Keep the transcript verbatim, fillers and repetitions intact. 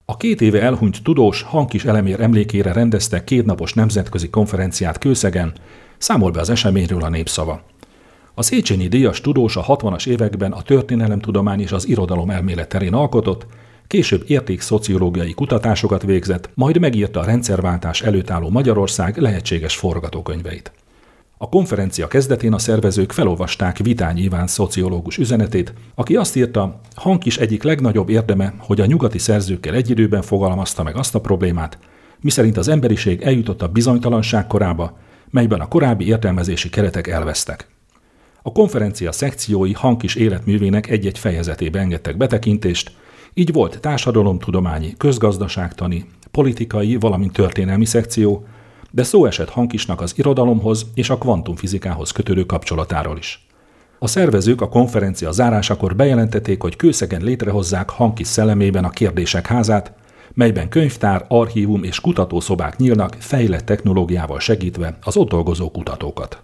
A két éve elhunyt tudós Hankis Elemér emlékére rendeztek kétnapos nemzetközi konferenciát Kőszegen, számol be az eseményről a Népszava. A Széchenyi díjas tudós a hatvanas években a történelemtudomány és az irodalom elmélet terén alkotott, később értékszociológiai kutatásokat végzett, majd megírta a rendszerváltás előtt álló Magyarország lehetséges forgatókönyveit. A konferencia kezdetén a szervezők felolvasták Vitányi Iván szociológus üzenetét, aki azt írta, Hankis egyik legnagyobb érdeme, hogy a nyugati szerzőkkel egy időben fogalmazta meg azt a problémát, miszerint az emberiség eljutott a bizonytalanság korába, melyben a korábbi értelmezési keretek elvesztek. A konferencia szekciói Hankis életművének egy-egy fejezetébe engedtek betekintést, így volt társadalomtudományi, közgazdaságtani, politikai, valamint történelmi szekció, de szó esett Hankisnak az irodalomhoz és a kvantumfizikához kötődő kapcsolatáról is. A szervezők a konferencia zárásakor bejelentették, hogy Kőszegen létrehozzák Hankis szellemében a Kérdések házát, melyben könyvtár, archívum és kutatószobák nyílnak fejlett technológiával segítve az ott dolgozó kutatókat.